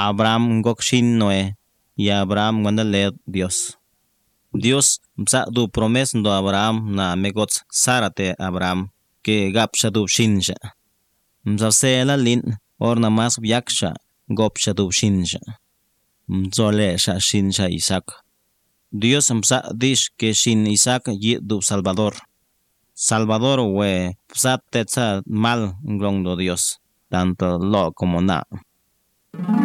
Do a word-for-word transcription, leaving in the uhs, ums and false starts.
Abraham ngok shin Noé y Abraham nganda le Dios. Dios msa du promes do Abraham na megot sarate Abraham ke gap shadu shinsha. Msa sela lin or na mas yaksha gop shadu shinsha. Mzole sha shinsha Isaac. Dios msa dish ke shin Isaac yi du Salvador. Salvador we psa tetsa mal ngong do Dios, tanto lo como na.